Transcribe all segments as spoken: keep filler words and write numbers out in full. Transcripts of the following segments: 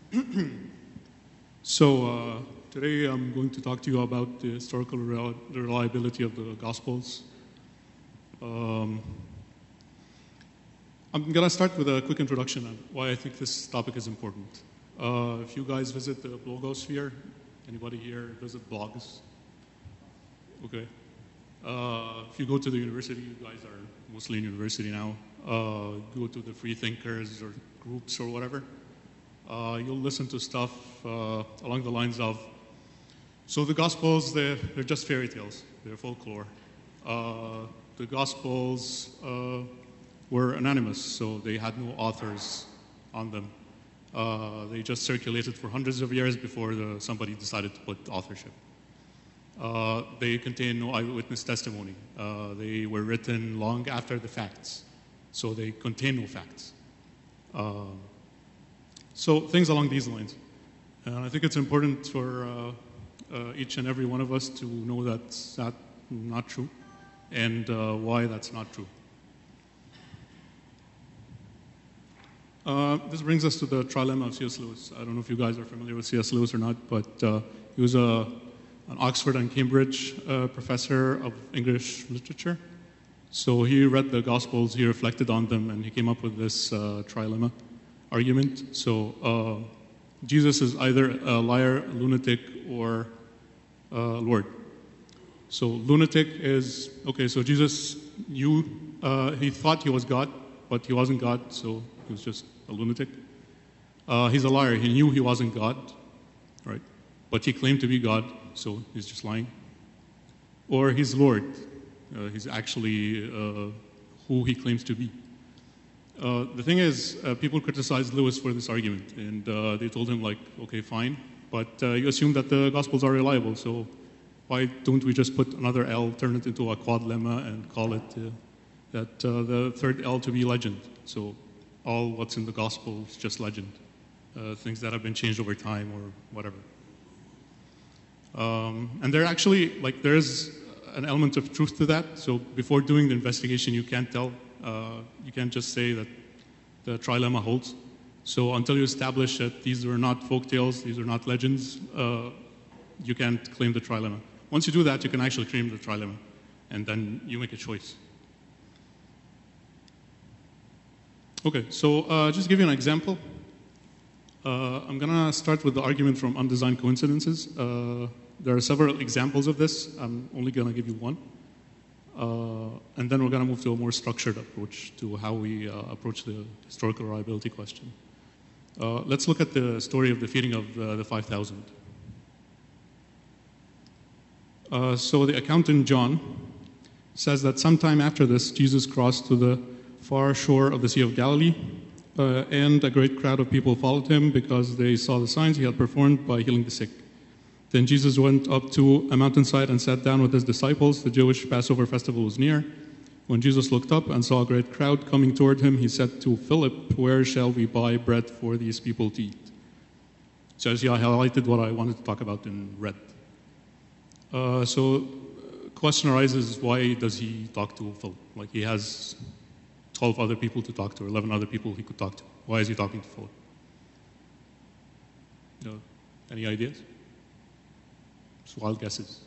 So uh, today I'm going to talk to you about the historical rel- reliability of the Gospels. Um, I'm going to start with a quick introduction on why I think this topic is important. Uh, if you guys visit the blogosphere, anybody here visit blogs? Okay. Uh, if you go to the university, you guys are mostly in university now, uh, go to the free thinkers or groups or whatever, uh, you'll listen to stuff uh, along the lines of, so the Gospels, they're, they're just fairy tales, they're folklore. Uh, the Gospels uh, were anonymous, so they had no authors on them. Uh, they just circulated for hundreds of years before the, somebody decided to put authorship. Uh, they contain no eyewitness testimony. Uh, they were written long after the facts, so they contain no facts. Uh, so things along these lines. And I think it's important for uh, uh, each and every one of us to know that's that not true and uh, why that's not true. Uh, this brings us to the trilemma of C S Lewis. I don't know if you guys are familiar with C S Lewis or not, but uh, he was a an Oxford and Cambridge uh, professor of English literature. So he read the Gospels, he reflected on them, and he came up with this uh, trilemma argument. So uh, Jesus is either a liar, a lunatic, or uh, Lord. So lunatic is, okay, so Jesus knew, uh, he thought he was God, but he wasn't God, so he was just a lunatic. Uh, he's a liar, he knew he wasn't God, right? But he claimed to be God, so he's just lying. Or he's Lord. Uh, he's actually uh, who he claims to be. Uh, the thing is, uh, people criticized Lewis for this argument, and uh, they told him, like, okay, fine, but uh, you assume that the Gospels are reliable, so why don't we just put another L, turn it into a quadlemma, and call it uh, that uh, the third L to be legend? So all what's in the Gospel is just legend, uh, things that have been changed over time or whatever. Um, and there actually, like, there is an element of truth to that. So before doing the investigation, you can't tell, uh, you can't just say that the trilemma holds. So until you establish that these are not folk tales, these are not legends, uh, you can't claim the trilemma. Once you do that, you can actually claim the trilemma, and then you make a choice. Okay, so uh, just to give you an example. Uh, I'm going to start with the argument from undesigned coincidences. Uh, there are several examples of this. I'm only going to give you one. Uh, and then we're going to move to a more structured approach to how we uh, approach the historical reliability question. Uh, let's look at the story of the feeding of uh, the five thousand. Uh, so the account in John says that sometime after this, Jesus crossed to the far shore of the Sea of Galilee. Uh, and a great crowd of people followed him because they saw the signs he had performed by healing the sick. Then Jesus went up to a mountainside and sat down with his disciples. The Jewish Passover festival was near. When Jesus looked up and saw a great crowd coming toward him, he said to Philip, "Where shall we buy bread for these people to eat?" So as I highlighted what I wanted to talk about in red. Uh, so the question arises, why does he talk to Philip? Like, he has twelve other people to talk to, or eleven other people he could talk to. Why is he talking to Philip? No. Any ideas? Just wild guesses.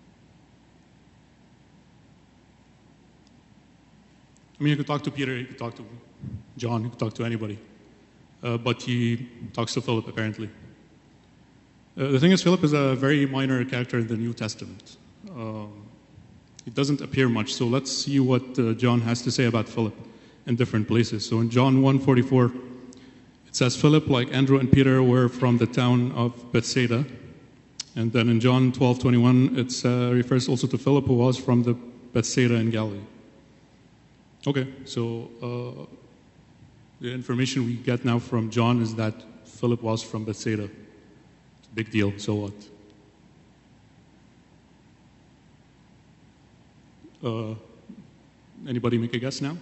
I mean, you could talk to Peter, you could talk to John, you could talk to anybody. Uh, but he talks to Philip, apparently. Uh, the thing is, Philip is a very minor character in the New Testament. Um, he doesn't appear much, so let's see what uh, John has to say about Philip in different places. So in John one forty-four, it says, Philip, like Andrew and Peter, were from the town of Bethsaida. And then in John twelve twenty-one, it uh, refers also to Philip, who was from the Bethsaida in Galilee. Okay, so uh, the information we get now from John is that Philip was from Bethsaida. It's a big deal, so what? Uh, anybody make a guess now?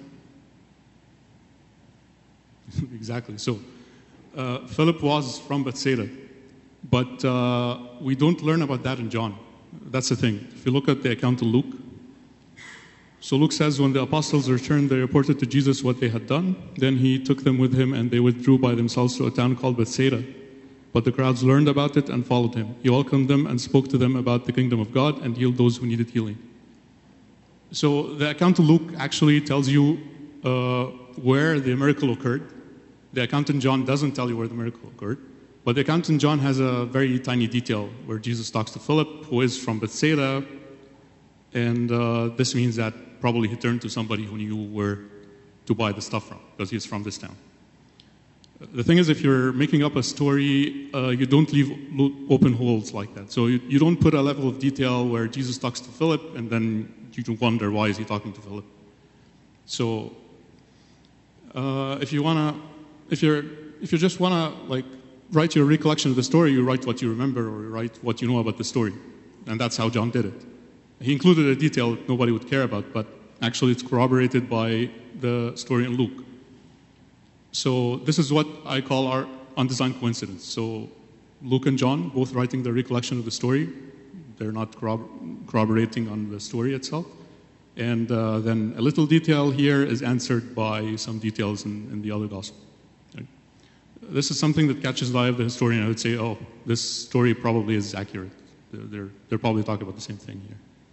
Exactly. So uh, Philip was from Bethsaida, but uh, we don't learn about that in John. That's the thing. If you look at the account of Luke, so Luke says, when the apostles returned, they reported to Jesus what they had done. Then he took them with him, and they withdrew by themselves to a town called Bethsaida. But the crowds learned about it and followed him. He welcomed them and spoke to them about the kingdom of God and healed those who needed healing. So the account of Luke actually tells you uh, where the miracle occurred. The account in John doesn't tell you where the miracle occurred. But the account in John has a very tiny detail where Jesus talks to Philip, who is from Bethsaida. And uh, this means that probably he turned to somebody who knew where to buy the stuff from, because he's from this town. The thing is, if you're making up a story, uh, you don't leave open holes like that. So you, you don't put a level of detail where Jesus talks to Philip, and then you wonder, why is he talking to Philip? So uh, if you wanna, if you're, if you just wanna like write your recollection of the story, you write what you remember, or you write what you know about the story, and that's how John did it. He included a detail that nobody would care about, but actually it's corroborated by the story in Luke. So this is what I call our undesigned coincidence. So Luke and John, both writing the recollection of the story. They're not corrobor- corroborating on the story itself. And uh, then a little detail here is answered by some details in, in the other gospel. Okay. This is something that catches the eye of the historian. I would say, oh, this story probably is accurate. They're, they're, they're probably talking about the same thing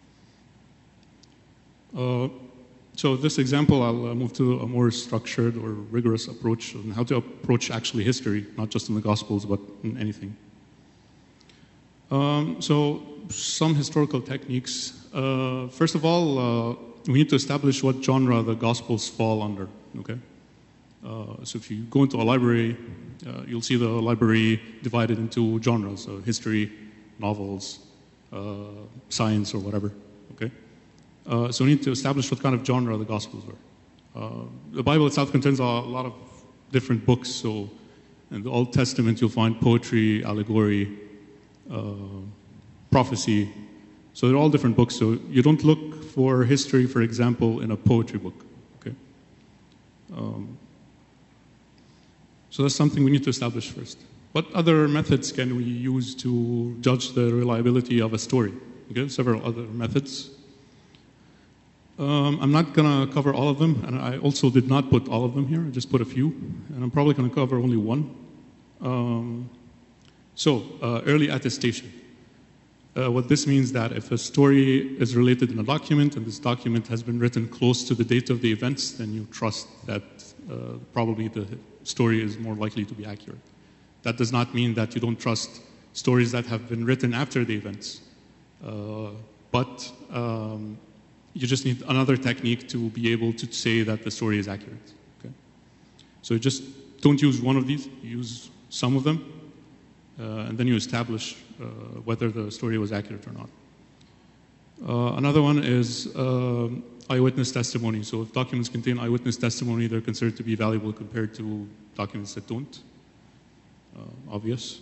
here. Uh, So this example, I'll uh, move to a more structured or rigorous approach on how to approach actually history, not just in the Gospels, but in anything. Um, so some historical techniques. Uh, first of all, uh, we need to establish what genre the Gospels fall under, okay? Uh, so if you go into a library, uh, you'll see the library divided into genres, so history, novels, uh, science, or whatever, okay? Uh, so we need to establish what kind of genre the Gospels were. Uh, the Bible itself contains a lot of different books. So in the Old Testament, you'll find poetry, allegory, uh, prophecy. So they're all different books. So you don't look for history, for example, in a poetry book. Okay. Um, so that's something we need to establish first. What other methods can we use to judge the reliability of a story? Okay, several other methods. Um, I'm not going to cover all of them, and I also did not put all of them here. I just put a few, and I'm probably going to cover only one. Um, so, uh, early attestation. Uh, what this means that if a story is related in a document, and this document has been written close to the date of the events, then you trust that uh, probably the story is more likely to be accurate. That does not mean that you don't trust stories that have been written after the events, uh, but um, you just need another technique to be able to say that the story is accurate. Okay? So you just don't use one of these, use some of them, uh, and then you establish uh, whether the story was accurate or not. Uh, another one is uh, eyewitness testimony. So if documents contain eyewitness testimony, they're considered to be valuable compared to documents that don't. Uh, obvious.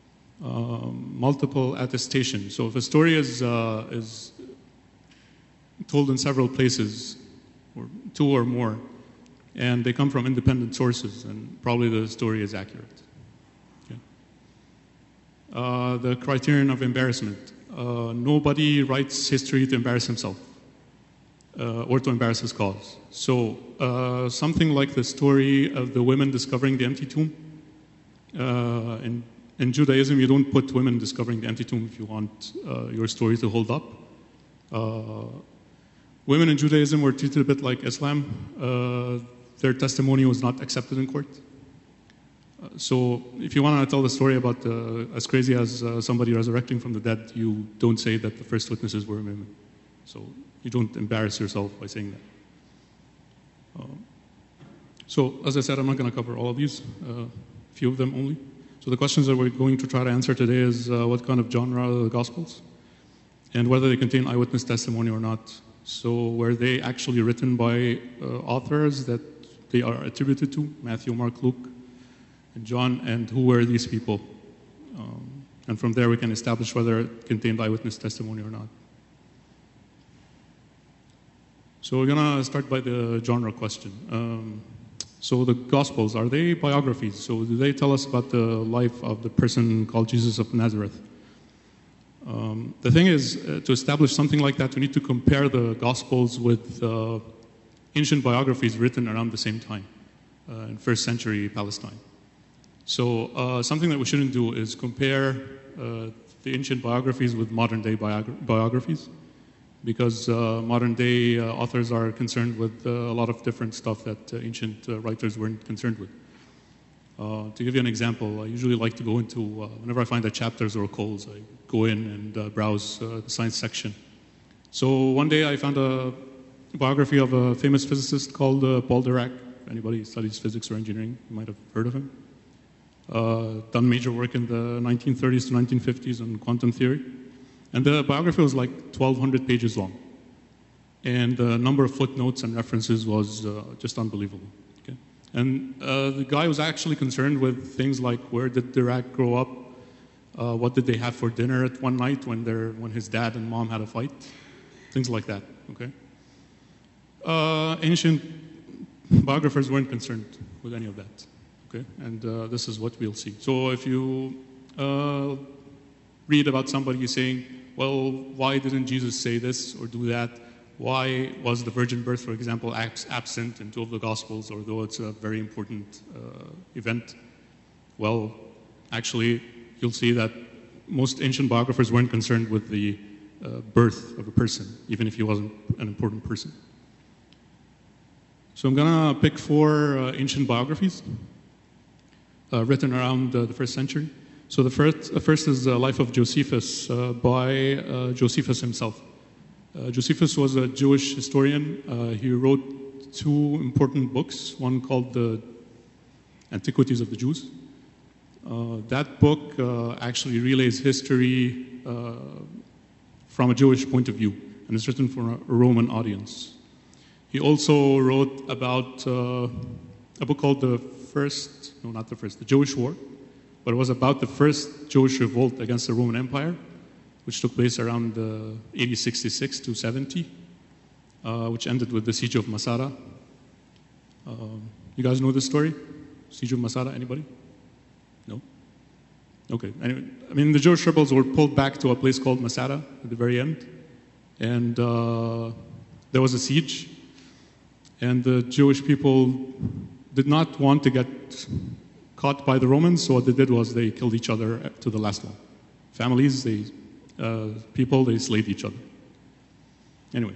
Um, multiple attestation. So if a story is uh, is told in several places, or two or more, and they come from independent sources, and probably the story is accurate. Okay. Uh, the criterion of embarrassment. Uh, nobody writes history to embarrass himself uh, or to embarrass his cause. So uh, something like the story of the women discovering the empty tomb. Uh, in, in Judaism, you don't put women discovering the empty tomb if you want uh, your story to hold up. Uh, Women in Judaism were treated a bit like Islam. Uh, their testimony was not accepted in court. Uh, so if you want to tell the story about uh, as crazy as uh, somebody resurrecting from the dead, you don't say that the first witnesses were women. So you don't embarrass yourself by saying that. Uh, so as I said, I'm not going to cover all of these, uh, a few of them only. So the questions that we're going to try to answer today is uh, what kind of genre are the Gospels, and whether they contain eyewitness testimony or not. So were they actually written by uh, authors that they are attributed to, Matthew, Mark, Luke, and John, and who were these people? Um, and from there we can establish whether it contained eyewitness testimony or not. So we're going to start by the genre question. Um, so the Gospels, are they biographies? So do they tell us about the life of the person called Jesus of Nazareth? Um, the thing is, uh, to establish something like that, we need to compare the Gospels with uh, ancient biographies written around the same time, uh, in first century Palestine. So uh, something that we shouldn't do is compare uh, the ancient biographies with modern day biogra- biographies, because uh, modern day uh, authors are concerned with uh, a lot of different stuff that uh, ancient uh, writers weren't concerned with. Uh, to give you an example, I usually like to go into, uh, whenever I find that chapters or codes, I go in and uh, browse uh, the science section. So one day I found a biography of a famous physicist called uh, Paul Dirac. If anybody studies physics or engineering, you might have heard of him. Uh, done major work in the nineteen thirties to nineteen fifties on quantum theory. And the biography was like twelve hundred pages long. And the number of footnotes and references was uh, just unbelievable. Okay? And uh, the guy was actually concerned with things like where did Dirac grow up, uh, what did they have for dinner at one night when, when his dad and mom had a fight, things like that. Okay? Uh, ancient biographers weren't concerned with any of that. Okay? And uh, this is what we'll see. So if you uh, read about somebody saying, well, why didn't Jesus say this or do that? Why was the virgin birth, for example, absent in two of the Gospels, although it's a very important uh, event? Well, actually, you'll see that most ancient biographers weren't concerned with the uh, birth of a person, even if he wasn't an important person. So I'm going to pick four uh, ancient biographies uh, written around uh, the first century. So the first, the first is the life of Josephus uh, by uh, Josephus himself. Uh, Josephus was a Jewish historian. Uh, he wrote two important books, one called the Antiquities of the Jews. Uh, that book uh, actually relays history uh, from a Jewish point of view, and it's written for a Roman audience. He also wrote about uh, a book called the First, no, not the First, the Jewish War, but it was about the first Jewish revolt against the Roman Empire, which took place around uh, A D sixty-six to seventy, uh, which ended with the Siege of Masada. Uh, you guys know this story? Siege of Masada, anybody? No? Okay. Anyway, I mean, the Jewish rebels were pulled back to a place called Masada at the very end, and uh, there was a siege, and the Jewish people did not want to get caught by the Romans, so what they did was they killed each other to the last one. Families, they, uh, people, they slayed each other. Anyway,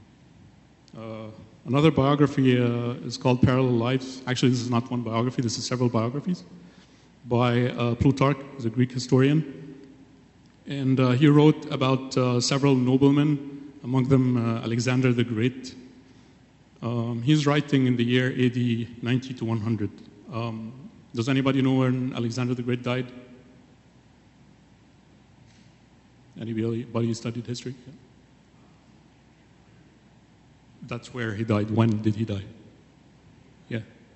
uh, another biography uh, is called Parallel Lives. Actually, this is not one biography, this is several biographies by uh, Plutarch, who's a Greek historian. And uh, he wrote about uh, several noblemen, among them uh, Alexander the Great. Um, he's writing in the year A D ninety to one hundred. Um, Does anybody know when Alexander the Great died? Anybody who studied history? Yeah. That's where he died. When did he die? Yeah.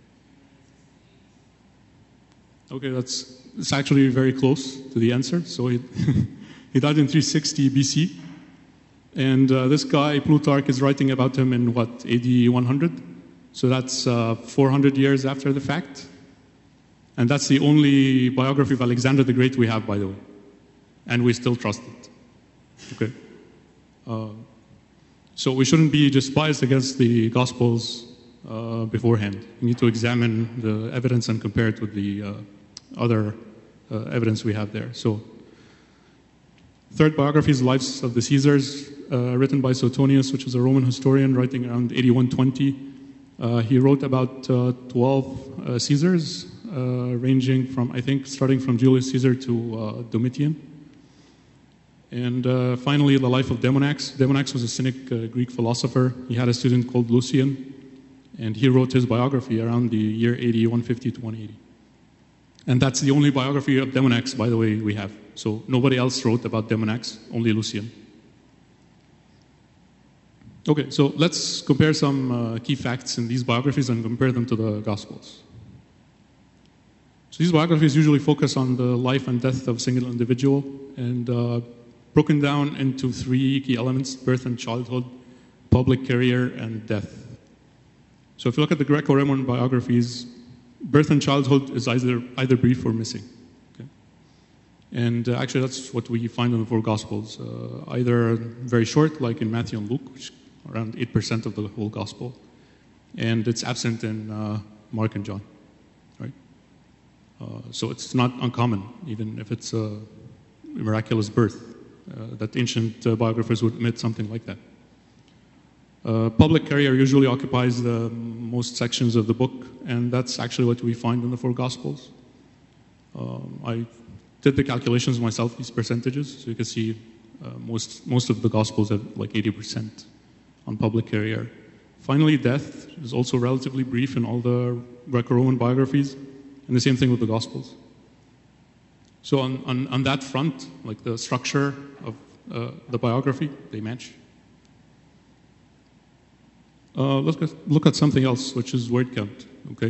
Okay, that's it's actually very close to the answer. So he, he died in three sixty B C. And uh, this guy, Plutarch, is writing about him in what, A D one hundred? So that's uh, four hundred years after the fact. And that's the only biography of Alexander the Great we have, by the way. And we still trust it. Okay. Uh, so we shouldn't be just biased against the Gospels uh, beforehand. We need to examine the evidence and compare it with the uh, other uh, evidence we have there. So, third biography is Lives of the Caesars, uh, written by Suetonius, which is a Roman historian writing around eighty-one twenty. Uh, he wrote about uh, twelve uh, Caesars, Uh, ranging from, I think, starting from Julius Caesar to uh, Domitian. And uh, finally, the life of Demonax. Demonax was a Cynic uh, Greek philosopher. He had a student called Lucian, and he wrote his biography around the year A D one fifty to one eighty. And that's the only biography of Demonax, by the way, we have. So nobody else wrote about Demonax, only Lucian. Okay, so let's compare some uh, key facts in these biographies and compare them to the Gospels. So these biographies usually focus on the life and death of a single individual and uh, broken down into three key elements: birth and childhood, public career, and death. So if you look at the Greco-Roman biographies, birth and childhood is either, either brief or missing. Okay? And uh, actually that's what we find in the four Gospels, uh, either very short, like in Matthew and Luke, which are around eight percent of the whole Gospel, and it's absent in uh, Mark and John. Uh, so it's not uncommon, even if it's a miraculous birth, uh, that ancient uh, biographers would admit something like that. Uh, public carrier usually occupies the most sections of the book, and that's actually what we find in the four Gospels. Um, I did the calculations myself, these percentages, so you can see uh, most, most of the Gospels have like eighty percent on public carrier. Finally, death is also relatively brief in all the Greco-Roman biographies, and the same thing with the Gospels. So on, on, on that front, like the structure of uh, the biography, they match. Uh, let's look at something else, which is word count, okay?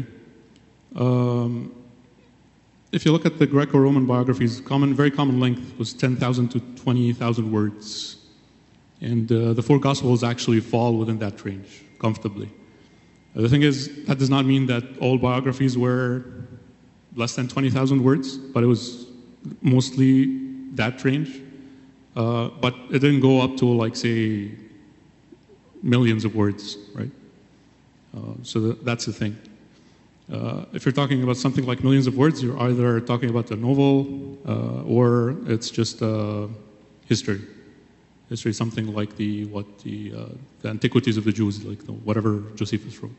Um, if you look at the Greco-Roman biographies, common, very common length was ten thousand to twenty thousand words. And uh, the four Gospels actually fall within that range, comfortably. Uh, the thing is, that does not mean that all biographies were less than twenty thousand words, but it was mostly that range. Uh, but it didn't go up to, like, say, millions of words, right? Uh, so th that's the thing. Uh, if you're talking about something like millions of words, you're either talking about a novel uh, or it's just uh, history. History, something like the what the, uh, the Antiquities of the Jews, like the, whatever Josephus wrote.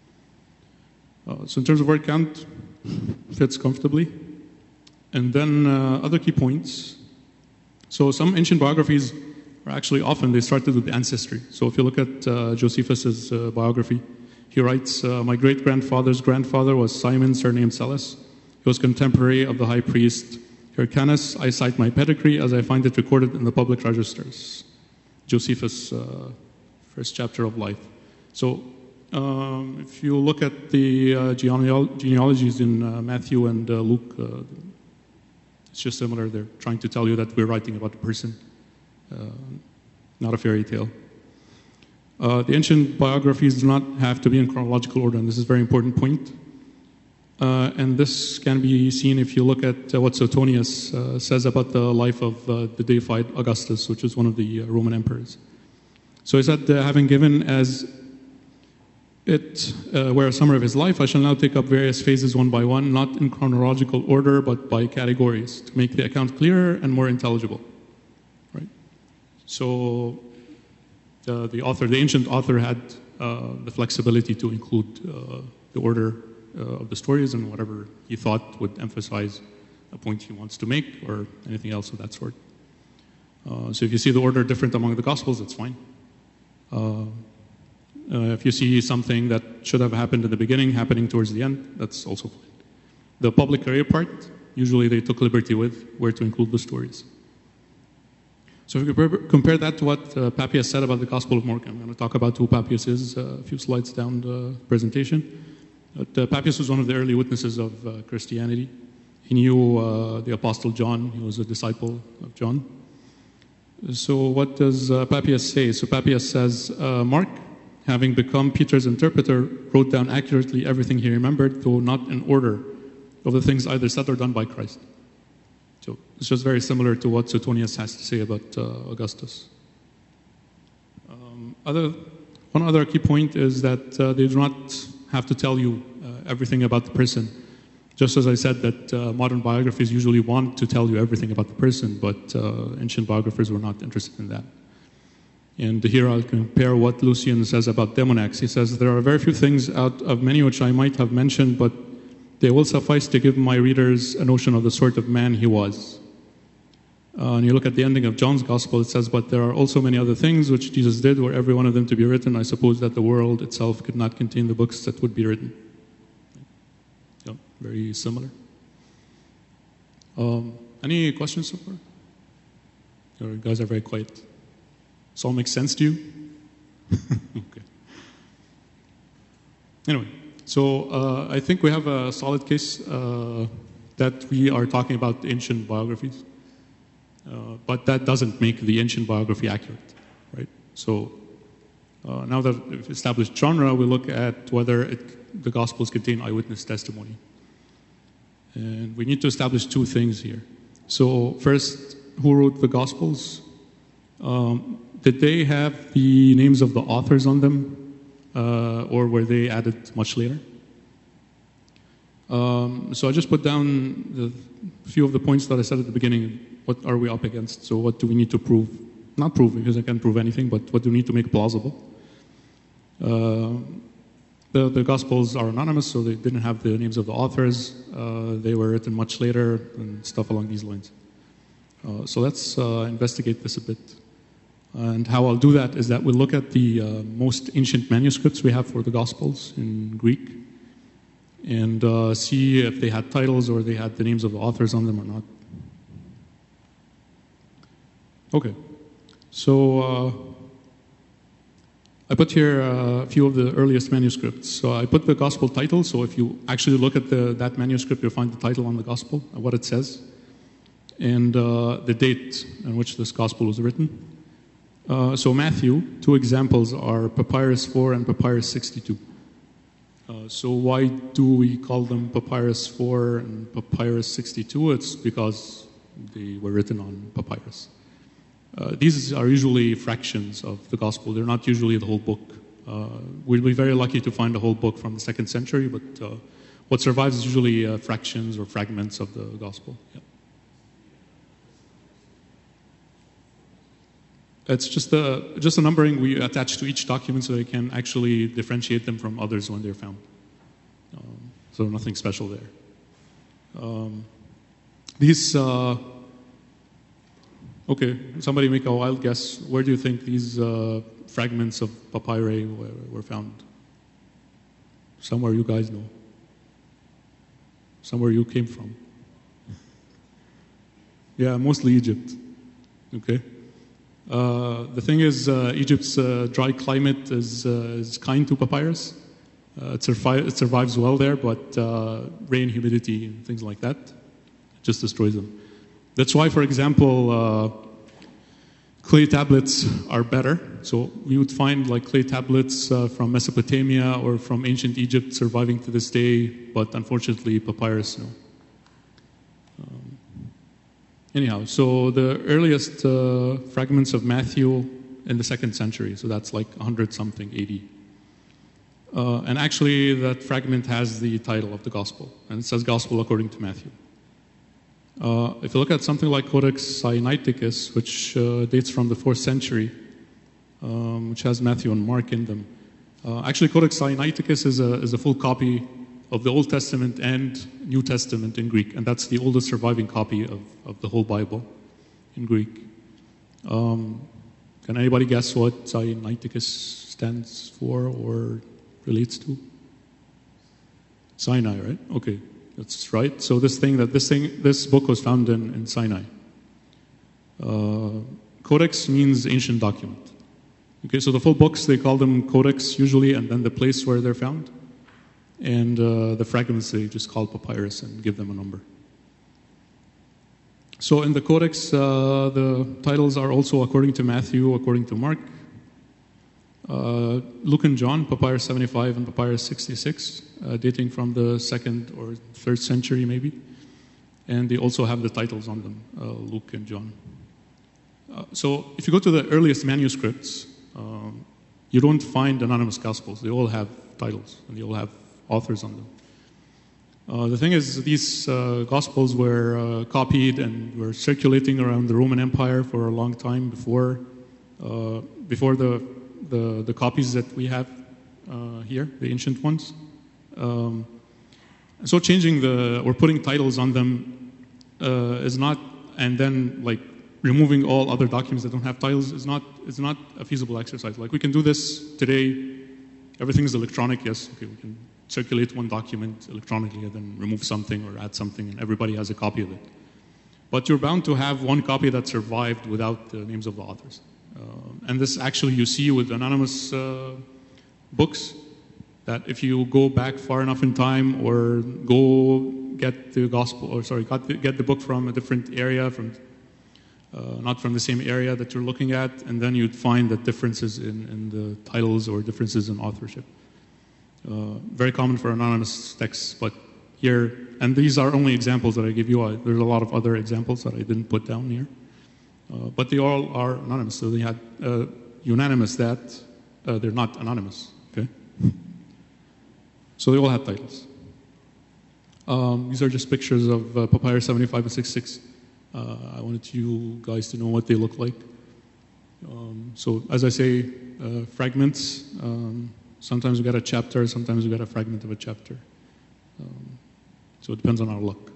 Uh, so in terms of word count, fits comfortably. And then uh, other key points. So some ancient biographies are actually often, they started with ancestry. So if you look at uh, Josephus's uh, biography, he writes, uh, my great-grandfather's grandfather was Simon, surnamed Celis. He was contemporary of the high priest Hyrcanus. I cite my pedigree as I find it recorded in the public registers. Josephus' uh, first chapter of life. So um, if you look at the uh, genealog genealogies in uh, Matthew and uh, Luke, uh, it's just similar. They're trying to tell you that we're writing about a person, uh, not a fairy tale. Uh, the ancient biographies do not have to be in chronological order, and this is a very important point. Uh, and this can be seen if you look at uh, what Suetonius uh, says about the life of uh, the deified Augustus, which is one of the uh, Roman emperors. So he said, uh, having given as it uh, were a summary of his life, I shall now take up various phases one by one, not in chronological order, but by categories, to make the account clearer and more intelligible. Right? So uh, the author, the ancient author, had uh, the flexibility to include uh, the order uh, of the stories and whatever he thought would emphasize a point he wants to make, or anything else of that sort. Uh, so if you see the order different among the Gospels, that's fine. Uh, Uh, if you see something that should have happened in the beginning happening towards the end, that's also fine. The public career part, usually they took liberty with where to include the stories. So if you compare that to what uh, Papias said about the Gospel of Mark, I'm going to talk about who Papias is uh, a few slides down the presentation. But, uh, Papias was one of the early witnesses of uh, Christianity. He knew uh, the Apostle John. He was a disciple of John. So what does uh, Papias say? So Papias says, uh, Mark, having become Peter's interpreter, wrote down accurately everything he remembered, though not in order, of the things either said or done by Christ. So it's just very similar to what Suetonius has to say about uh, Augustus. Um, other, one other key point is that uh, they do not have to tell you uh, everything about the person. Just as I said that uh, modern biographies usually want to tell you everything about the person, but uh, ancient biographers were not interested in that. And here I'll compare what Lucian says about Demonax. He says, there are very few things out of many which I might have mentioned, but they will suffice to give my readers a notion of the sort of man he was. Uh, and you look at the ending of John's Gospel, it says, but there are also many other things which Jesus did, were every one of them to be written, I suppose that the world itself could not contain the books that would be written. Yeah, very similar. Um, any questions so far? You guys are very quiet. This all makes sense to you? Okay. Anyway, so uh, I think we have a solid case uh, that we are talking about ancient biographies, uh, but that doesn't make the ancient biography accurate, right? So uh, now that we've established genre, we look at whether it, the Gospels contain eyewitness testimony. And we need to establish two things here. So first, who wrote the Gospels? Um, Did they have the names of the authors on them, uh, or were they added much later? Um, so I just put down the few of the points that I said at the beginning. What are we up against? So what do we need to prove? Not prove, because I can't prove anything, but what do we need to make plausible? Uh, the, the Gospels are anonymous, so they didn't have the names of the authors. Uh, they were written much later and stuff along these lines. Uh, so let's uh, investigate this a bit. And how I'll do that is that we'll look at the uh, most ancient manuscripts we have for the Gospels in Greek and uh, see if they had titles or they had the names of the authors on them or not. Okay, so uh, I put here a few of the earliest manuscripts. So I put the Gospel title, so if you actually look at the, that manuscript, you'll find the title on the Gospel, what it says, and uh, the date in which this Gospel was written. Uh, so Matthew, two examples are Papyrus four and Papyrus sixty-two. Uh, so why do we call them Papyrus four and Papyrus sixty-two? It's because they were written on papyrus. Uh, these are usually fractions of the Gospel. They're not usually the whole book. Uh, we'll be very lucky to find a whole book from the second century, but uh, what survives is usually uh, fractions or fragments of the Gospel. Yeah. It's just a, just a numbering we attach to each document so they can actually differentiate them from others when they're found. Um, so nothing special there. Um, these, uh, okay, somebody make a wild guess. Where do you think these uh, fragments of papyri were, were found? Somewhere you guys know. Somewhere you came from. Yeah, mostly Egypt. Okay. Uh, the thing is, uh, Egypt's uh, dry climate is, uh, is kind to papyrus. Uh, it, survi- it survives well there, but uh, rain, humidity, and things like that just destroys them. That's why, for example, uh, clay tablets are better. So we would find like clay tablets uh, from Mesopotamia or from ancient Egypt surviving to this day, but unfortunately, papyrus, no. Um, Anyhow, so the earliest uh, fragments of Matthew in the second century, so that's like one hundred something A D. Uh, and actually, that fragment has the title of the Gospel, and it says Gospel according to Matthew. Uh, if you look at something like Codex Sinaiticus, which uh, dates from the fourth century, um, which has Matthew and Mark in them. Uh, actually, Codex Sinaiticus is a, is a full copy of the Old Testament and New Testament in Greek, and that's the oldest surviving copy of, of the whole Bible in Greek. Um, can anybody guess what Sinaiticus stands for or relates to? Sinai, right? Okay, that's right. So this thing that this thing this book was found in, in Sinai. Uh, codex means ancient document. Okay, so the full books they call them codex usually, and then the place where they're found. And uh, the fragments they just call papyrus and give them a number. So in the Codex, uh, the titles are also according to Matthew, according to Mark. Uh, Luke and John, Papyrus seventy-five and Papyrus sixty-six, uh, dating from the second or third century maybe. And they also have the titles on them, uh, Luke and John. Uh, so if you go to the earliest manuscripts, um, you don't find anonymous Gospels. They all have titles and they all have authors on them. Uh, the thing is, these uh, Gospels were uh, copied and were circulating around the Roman Empire for a long time before, uh, before the, the the copies that we have uh, here, the ancient ones. Um, so changing the or putting titles on them uh, is not, and then like removing all other documents that don't have titles is not is not a feasible exercise. Like we can do this today. Everything is electronic. Yes, okay, we can circulate one document electronically and then remove something or add something, and everybody has a copy of it. But you're bound to have one copy that survived without the names of the authors. Uh, and this actually you see with anonymous uh, books, that if you go back far enough in time or go get the gospel, or sorry, get the, get the book from a different area, from uh, not from the same area that you're looking at, and then you'd find that differences in, in the titles or differences in authorship. Uh, very common for anonymous texts, but here, and these are only examples that I give you. I, there's a lot of other examples that I didn't put down here. Uh, but they all are anonymous, so they had uh, unanimous that uh, they're not anonymous, okay? So they all have titles. Um, these are just pictures of uh, Papyrus seventy-five and sixty-six. Uh, I wanted you guys to know what they look like. Um, so as I say, uh, fragments. Um, sometimes we get a chapter, sometimes we get a fragment of a chapter. Um, so it depends on our luck.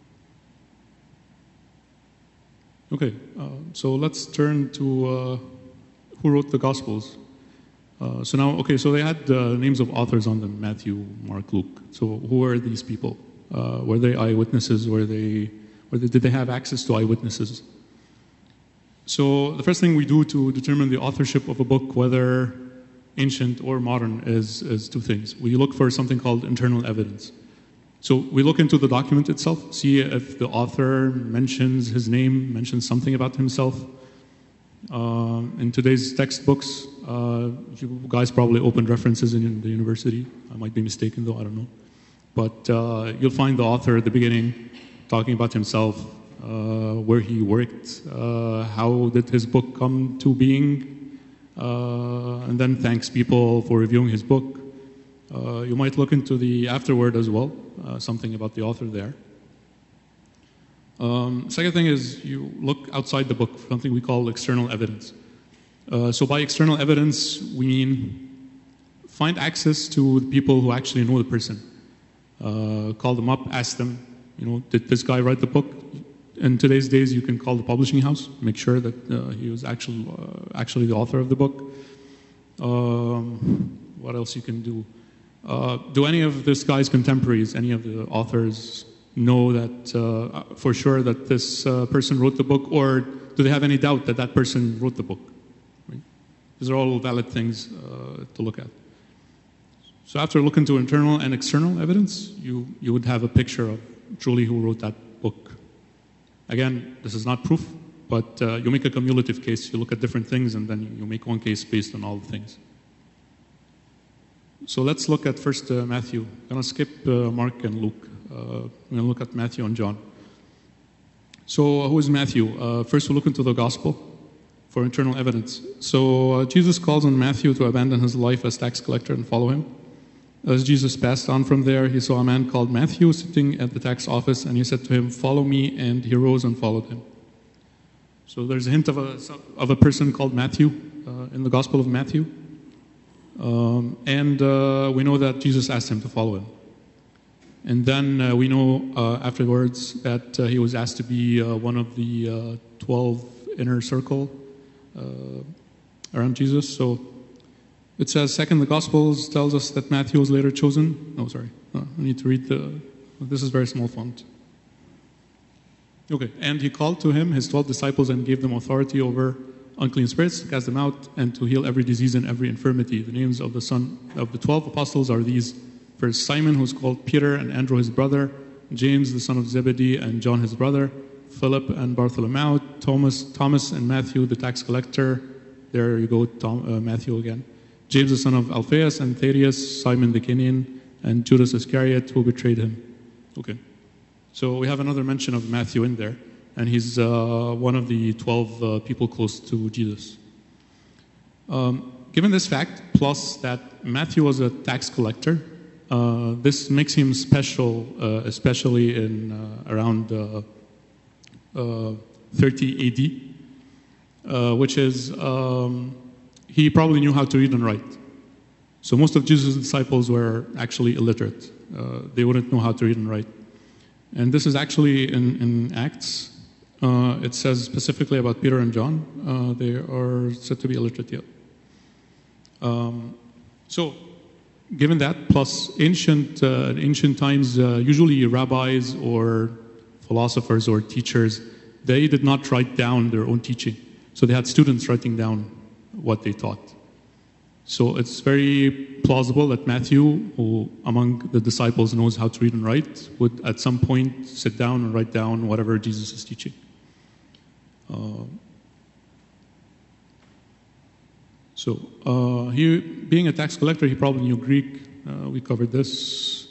Okay, uh, so let's turn to uh, who wrote the Gospels. Uh, so now, okay, so they had uh, names of authors on them: Matthew, Mark, Luke. So who are these people? Uh, were they eyewitnesses? Were they, were they, did they have access to eyewitnesses? So the first thing we do to determine the authorship of a book, whether ancient or modern, is, is two things. We look for something called internal evidence. So we look into the document itself, see if the author mentions his name, mentions something about himself. Uh, in today's textbooks, uh, you guys probably opened references in the university. I might be mistaken though, I don't know. But uh, you'll find the author at the beginning talking about himself, uh, where he worked, uh, how did his book come to being, uh, and then thanks people for reviewing his book. Uh, you might look into the afterword as well, uh, something about the author there. Um, second thing is you look outside the book for something we call external evidence. Uh, so by external evidence, we mean find access to the people who actually know the person. Uh, call them up, ask them, you know, did this guy write the book? In today's days, you can call the publishing house, make sure that uh, he was actually, uh, actually the author of the book. Um, what else you can do? Uh, do any of this guy's contemporaries, any of the authors, know that uh, for sure that this uh, person wrote the book, or do they have any doubt that that person wrote the book? Right? These are all valid things uh, to look at. So after looking to internal and external evidence, you, you would have a picture of truly who wrote that book. Again, this is not proof, but uh, you make a cumulative case. You look at different things, and then you make one case based on all the things. So let's look at first uh, Matthew. I'm going to skip uh, Mark and Luke. Uh, we're going to look at Matthew and John. So uh, who is Matthew? Uh, first we'll look into the gospel for internal evidence. So uh, Jesus calls on Matthew to abandon his life as tax collector and follow him. As Jesus passed on from there, he saw a man called Matthew sitting at the tax office, and he said to him, "Follow me," and he rose and followed him. So there's a hint of a, of a person called Matthew uh, in the Gospel of Matthew. Um, and uh, we know that Jesus asked him to follow him. And then uh, we know uh, afterwards that uh, he was asked to be uh, one of the uh, twelve inner circle uh, around Jesus. So it says, second, the Gospels tells us that Matthew was later chosen. No, sorry. No, I need to read the... This is very small font. Okay. And he called to him his twelve disciples and gave them authority over unclean spirits, to cast them out, and to heal every disease and every infirmity. The names of the son of the twelve apostles are these. First, Simon, who's called Peter, and Andrew his brother, James the son of Zebedee, and John his brother, Philip and Bartholomew, Thomas, Thomas and Matthew the tax collector. There you go, Tom, uh, Matthew again. James the son of Alphaeus, and Thaddeus, Simon the Canaanian, and Judas Iscariot, who betrayed him. Okay, so we have another mention of Matthew in there, and he's uh, one of the twelve uh, people close to Jesus. Um, given this fact, plus that Matthew was a tax collector, uh, this makes him special, uh, especially in uh, around uh, uh, thirty A D, uh, which is um, he probably knew how to read and write. So most of Jesus' disciples were actually illiterate. Uh, they wouldn't know how to read and write. And this is actually in, in Acts. Uh, it says specifically about Peter and John. Uh, they are said to be illiterate yet. Um, so, given that, plus ancient uh, ancient times, uh, usually rabbis or philosophers or teachers, they did not write down their own teaching. So they had students writing down what they taught. So it's very plausible that Matthew, who among the disciples knows how to read and write, would at some point sit down and write down whatever Jesus is teaching. Uh, so uh, he, being a tax collector, he probably knew Greek. Uh, we covered this.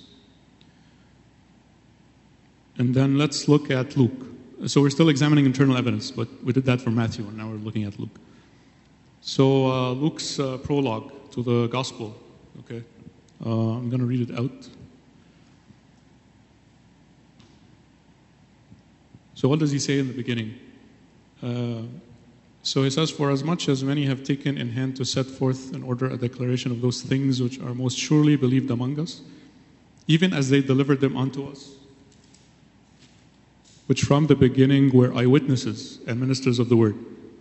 And then let's look at Luke. So we're still examining internal evidence, but we did that for Matthew, and now we're looking at Luke. So uh, Luke's uh, prologue to the gospel, okay? Uh, I'm going to read it out. So what does he say in the beginning? Uh, so he says, for as much as many have taken in hand to set forth in order a declaration of those things which are most surely believed among us, even as they delivered them unto us, which from the beginning were eyewitnesses and ministers of the word.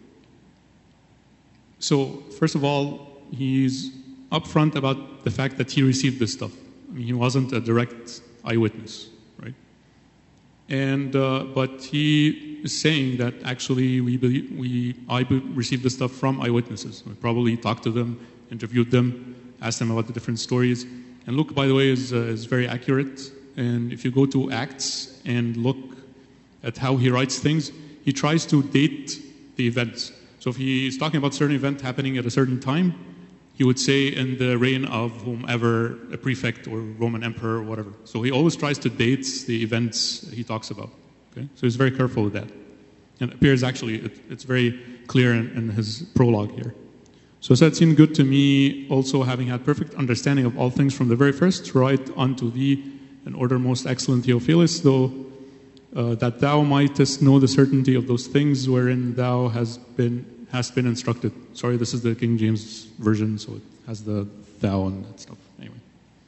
So, first of all, he's upfront about the fact that he received this stuff. I mean, he wasn't a direct eyewitness, right? And uh, but he is saying that actually we believe, we I received this stuff from eyewitnesses. We probably talked to them, interviewed them, asked them about the different stories. And Luke, by the way, is uh, is very accurate. And if you go to Acts and look at how he writes things, he tries to date the events. So if he's talking about a certain event happening at a certain time, he would say in the reign of whomever, a prefect or Roman emperor or whatever. So he always tries to date the events he talks about. Okay? So he's very careful with that. And it appears actually, it, it's very clear in, in his prologue here. So it said, it seemed good to me also, having had perfect understanding of all things from the very first, to write unto thee in order most excellent Theophilus, though Uh, that thou mightest know the certainty of those things wherein thou has been hast been instructed. Sorry, this is the King James version, so it has the thou and that stuff. Anyway,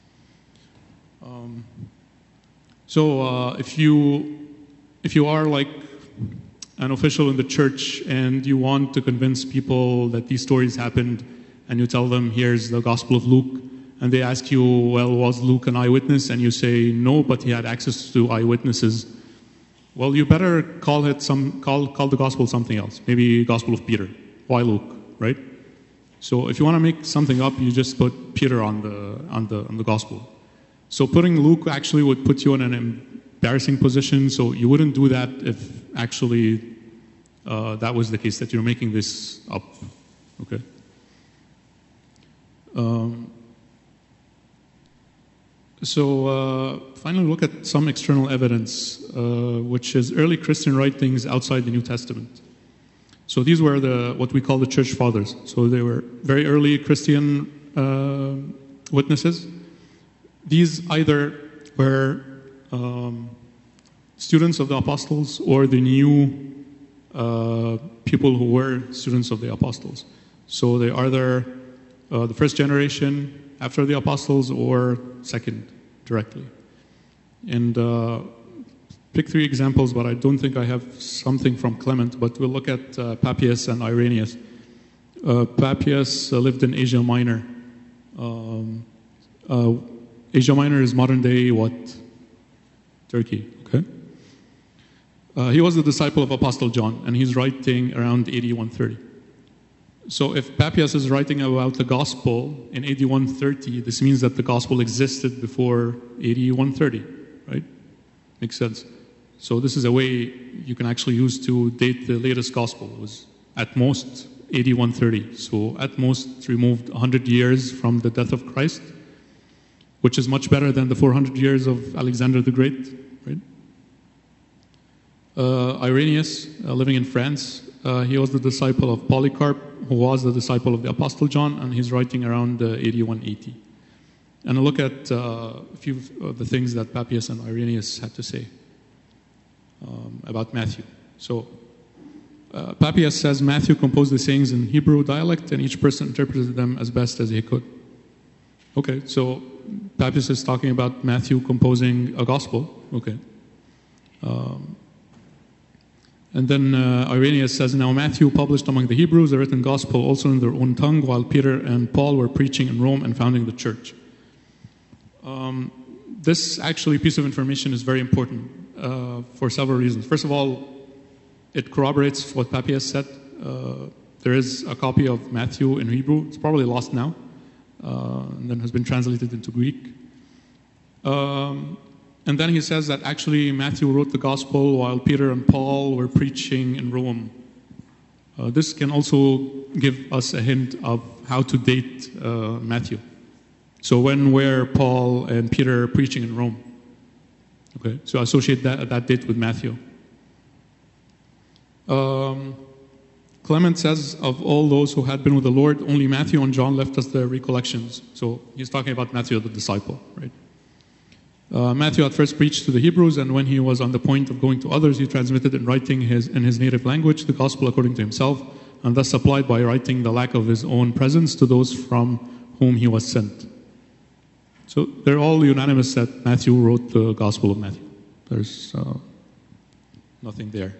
um, so uh, if you if you are like an official in the church and you want to convince people that these stories happened, and you tell them here's the Gospel of Luke, and they ask you, well, was Luke an eyewitness? And you say no, but he had access to eyewitnesses. Well, you better call it some call call the gospel something else. Maybe Gospel of Peter. Why Luke, right? So if you want to make something up, you just put Peter on the on the on the gospel. So putting Luke actually would put you in an embarrassing position. So you wouldn't do that if actually uh, that was the case, that you're making this up. Okay. Um, So uh, finally, look at some external evidence, uh, which is early Christian writings outside the New Testament. So these were the what we call the church fathers. So they were very early Christian uh, witnesses. These either were um, students of the apostles or the new uh, people who were students of the apostles. So they are either uh, the first generation after the apostles or second directly. And uh, pick three examples, but I don't think I have something from Clement, but we'll look at uh, Papias and Irenaeus. Uh, Papias uh, lived in Asia Minor. Um, uh, Asia Minor is modern day what? Turkey, okay? Uh, he was the disciple of Apostle John, and he's writing around A D one thirty. So if Papias is writing about the gospel in A D one thirty, this means that the gospel existed before A D one thirty, right? Makes sense. So this is a way you can actually use to date the latest gospel. It was at most A D one thirty. So at most removed one hundred years from the death of Christ, which is much better than the four hundred years of Alexander the Great, right? Uh, Irenaeus, uh, living in France, uh, he was the disciple of Polycarp, who was the disciple of the Apostle John, and he's writing around uh, A D one eighty. And a look at uh, a few of the things that Papias and Irenaeus had to say um, about Matthew. So uh, Papias says Matthew composed the sayings in Hebrew dialect, and each person interpreted them as best as he could. Okay, so Papias is talking about Matthew composing a gospel. Okay. Um, And then uh, Irenaeus says, now Matthew published among the Hebrews a written gospel also in their own tongue, while Peter and Paul were preaching in Rome and founding the church. Um, this actually piece of information is very important uh, for several reasons. First of all, it corroborates what Papias said. Uh, there is a copy of Matthew in Hebrew. It's probably lost now, uh, and then has been translated into Greek. Um, And then he says that actually Matthew wrote the gospel while Peter and Paul were preaching in Rome. Uh, this can also give us a hint of how to date uh, Matthew. So when were Paul and Peter preaching in Rome? Okay, so associate that, that date with Matthew. Um, Clement says, of all those who had been with the Lord, only Matthew and John left us their recollections. So he's talking about Matthew the disciple, right? Uh, Matthew at first preached to the Hebrews, and when he was on the point of going to others, he transmitted in writing his, in his native language the gospel according to himself, and thus supplied by writing the lack of his own presence to those from whom he was sent. So they're all unanimous that Matthew wrote the Gospel of Matthew. There's uh, nothing there.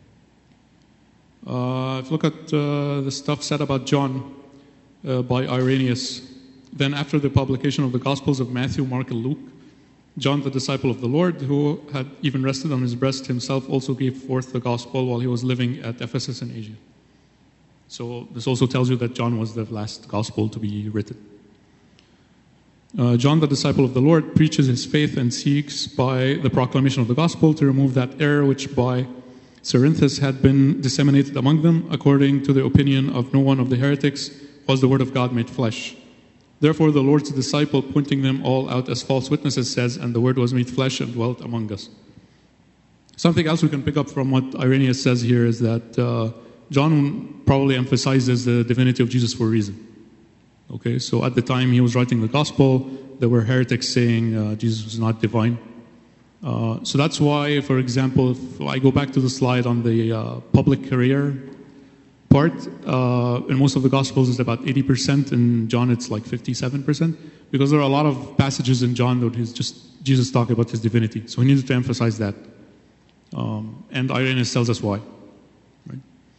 Uh, if you look at uh, the stuff said about John uh, by Irenaeus, then after the publication of the Gospels of Matthew, Mark, and Luke, John, the disciple of the Lord, who had even rested on his breast himself, also gave forth the Gospel while he was living at Ephesus in Asia. So this also tells you that John was the last Gospel to be written. Uh, John, the disciple of the Lord, preaches his faith and seeks by the proclamation of the gospel to remove that error which by Cerinthus had been disseminated among them, according to the opinion of no one of the heretics, was the word of God made flesh. Therefore the Lord's disciple, pointing them all out as false witnesses, says, and the word was made flesh and dwelt among us. Something else we can pick up from what Irenaeus says here is that uh, John probably emphasizes the divinity of Jesus for a reason. Okay, so at the time he was writing the gospel, there were heretics saying uh, Jesus was not divine. Uh, so that's why, for example, if I go back to the slide on the uh, public career part, uh, in most of the gospels it's about eighty percent, in John it's like fifty-seven percent, because there are a lot of passages in John that he's just Jesus talking about his divinity. So he needed to emphasize that. Um, and Irenaeus tells us why. Right?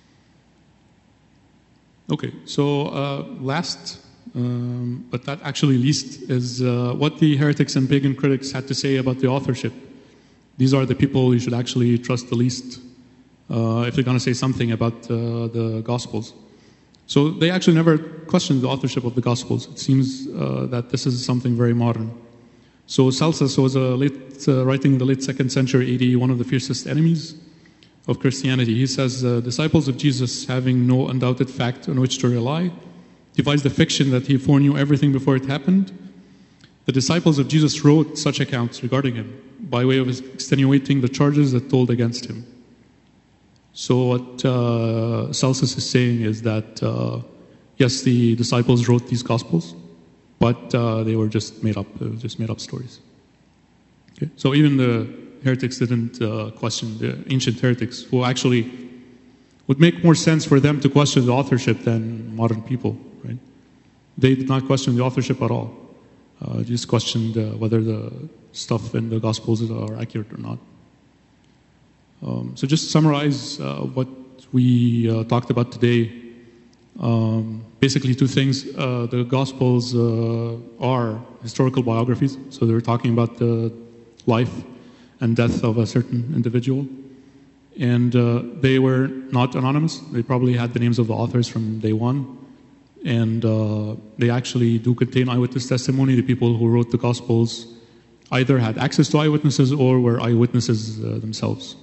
Okay, so uh, last... Um, but that actually least is uh, what the heretics and pagan critics had to say about the authorship. These are the people you should actually trust the least uh, if they're going to say something about uh, the Gospels. So they actually never questioned the authorship of the Gospels. It seems uh, that this is something very modern. So Celsus was a late, uh, writing in the late second century A D, one of the fiercest enemies of Christianity. He says, uh, disciples of Jesus, having no undoubted fact on which to rely, devised the fiction that he foreknew everything before it happened. The disciples of Jesus wrote such accounts regarding him by way of extenuating the charges that told against him. So what uh, Celsus is saying is that, uh, yes, the disciples wrote these Gospels, but uh, they were just made up, uh, just made up stories. Okay? So even the heretics didn't uh, question, the ancient heretics, who actually would make more sense for them to question the authorship than modern people. Right? They did not question the authorship at all. Uh, just questioned uh, whether the stuff in the Gospels are accurate or not. Um, so just to summarize uh, what we uh, talked about today, um, basically two things. Uh, the Gospels uh, are historical biographies, so they're talking about the life and death of a certain individual. And uh, they were not anonymous. They probably had the names of the authors from day one. And uh, they actually do contain eyewitness testimony. The people who wrote the Gospels either had access to eyewitnesses or were eyewitnesses uh, themselves.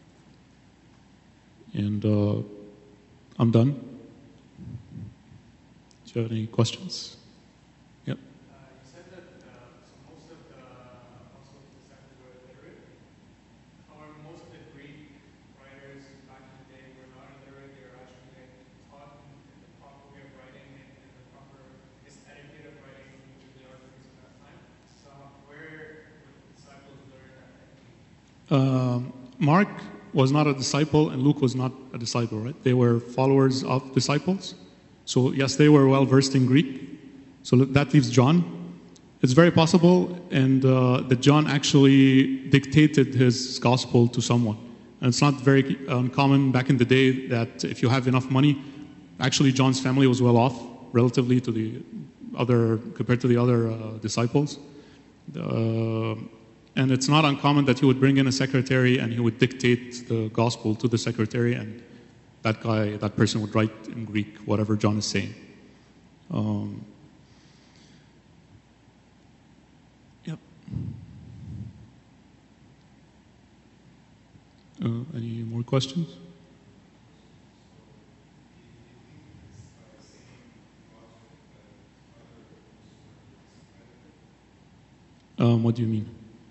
And uh, I'm done. Do you have any questions? Yep. Uh, you said that uh, so most of the Gospel disciples were illiterate. However, most of the Greek writers back in the day were not illiterate. They were actually like, taught in the proper way of writing and in the proper etiquette of writing, which is the articles of that time. So where did the disciples learn that technique? Um, Mark was not a disciple and Luke was not a disciple, right? They were followers of disciples. So yes, they were well versed in Greek. So that leaves John. It's very possible and uh, that John actually dictated his gospel to someone. And it's not very uncommon back in the day that if you have enough money, actually John's family was well off relatively to the other, compared to the other uh, disciples. Uh, and it's not uncommon that he would bring in a secretary and he would dictate the gospel to the secretary, and that guy, that person would write in Greek whatever John is saying. Um, yep. Uh, any more questions? Um, what do you mean?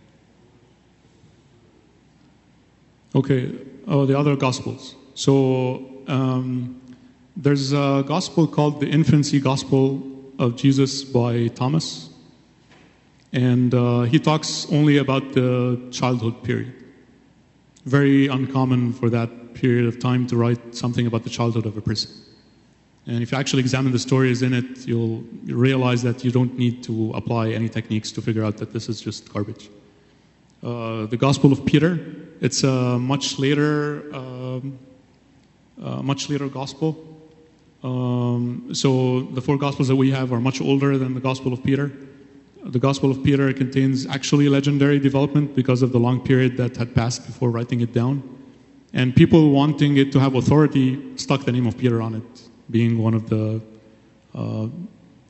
Okay, oh, the other Gospels. So um, there's a Gospel called the Infancy Gospel of Jesus by Thomas. And uh, he talks only about the childhood period. Very uncommon for that period of time to write something about the childhood of a person. And if you actually examine the stories in it, you'll realize that you don't need to apply any techniques to figure out that this is just garbage. Uh, the Gospel of Peter, it's a much later, um, uh, much later gospel. Um, so the four Gospels that we have are much older than the Gospel of Peter. The Gospel of Peter contains actually legendary development because of the long period that had passed before writing it down. And people wanting it to have authority stuck the name of Peter on it, being one of the uh, uh,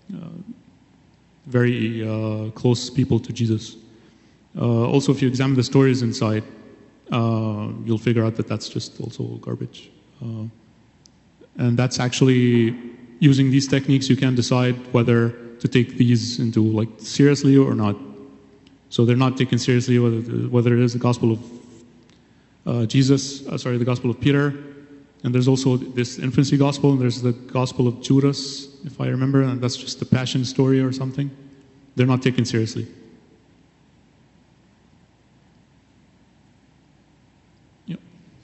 very uh, close people to Jesus. Uh, also, if you examine the stories inside, uh, you'll figure out that that's just also garbage. Uh, and that's actually, using these techniques, you can decide whether to take these into like seriously or not. So they're not taken seriously whether whether it is the Gospel of uh, Jesus, uh, sorry, the Gospel of Peter, and there's also this infancy Gospel, and there's the Gospel of Judas, if I remember, and that's just the Passion story or something. They're not taken seriously. Yep.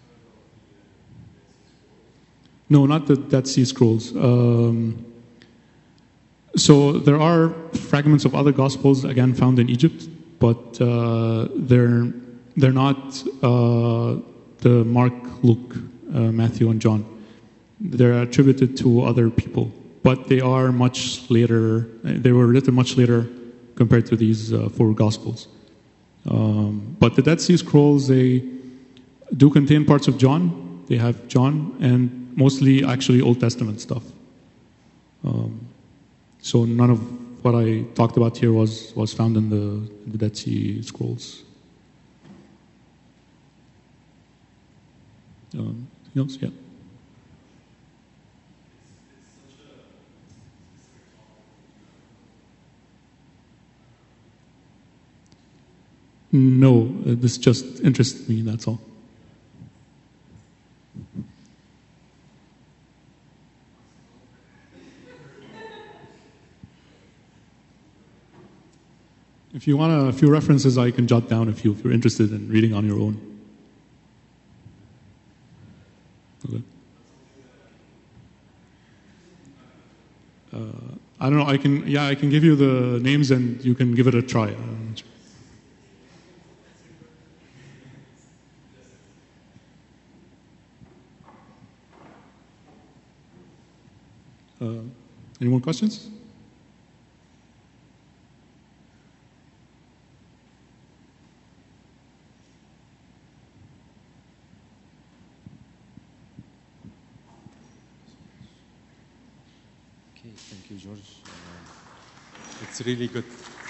No, not the Dead Sea Scrolls. Um, So there are fragments of other Gospels, again, found in Egypt, but uh, they're, they're not uh, the Mark, Luke, uh, Matthew, and John. They're attributed to other people, but they are much later, they were written much later compared to these uh, four Gospels. Um, but the Dead Sea Scrolls, they do contain parts of John. They have John, and mostly actually Old Testament stuff. Um, So none of what I talked about here was, was found in the, in the Dead Sea Scrolls. Um, anything else? Yeah. No, uh, this just interests me, that's all. If you want a few references, I can jot down a few if you're interested in reading on your own. Okay. Uh, I don't know. I can. Yeah, I can give you the names, and you can give it a try. Um, uh, any more questions? Okay, thank you, George. Uh, it's really good.